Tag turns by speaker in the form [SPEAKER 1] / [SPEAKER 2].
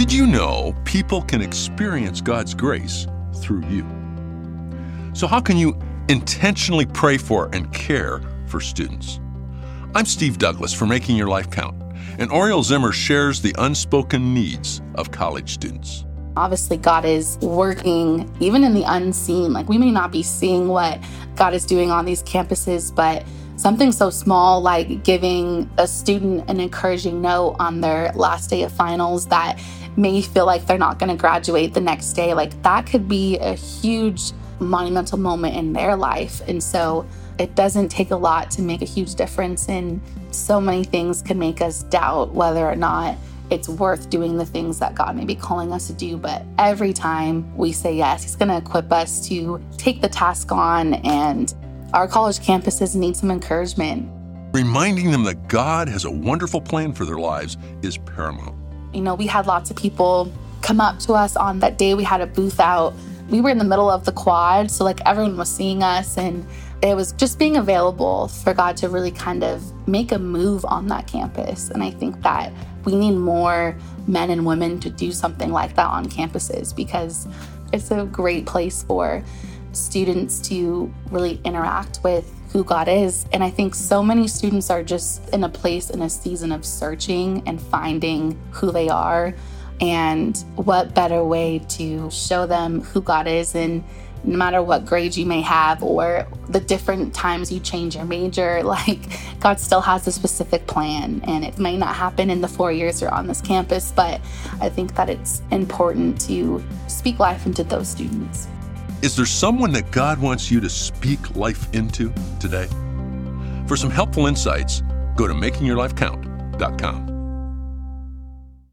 [SPEAKER 1] Did you know people can experience God's grace through you? So how can you intentionally pray for and care for students? I'm Steve Douglas for Making Your Life Count, and Oriel Zimmer shares the unspoken needs of college students.
[SPEAKER 2] Obviously, God is working even in the unseen. Like, we may not be seeing what God is doing on these campuses, but something so small like giving a student an encouraging note on their last day of finals that may feel like they're not going to graduate the next day, like that could be a huge monumental moment in their life. And so it doesn't take a lot to make a huge difference, and so many things can make us doubt whether or not it's worth doing the things that God may be calling us to do. But every time we say yes, He's going to equip us to take the task on, and our college campuses need some encouragement.
[SPEAKER 1] Reminding them that God has a wonderful plan for their lives is paramount.
[SPEAKER 2] You know, we had lots of people come up to us on that day. We had a booth out. We were in the middle of the quad, so like everyone was seeing us, and it was just being available for God to really kind of make a move on that campus. And I think that we need more men and women to do something like that on campuses, because it's a great place for students to really interact with who God is. And I think so many students are just in a place, in a season of searching and finding who they are. And what better way to show them who God is, and no matter what grades you may have or the different times you change your major, like God still has a specific plan, and it may not happen in the 4 years you're on this campus, but I think that it's important to speak life into those students.
[SPEAKER 1] Is there someone that God wants you to speak life into today? For some helpful insights, go to makingyourlifecount.com.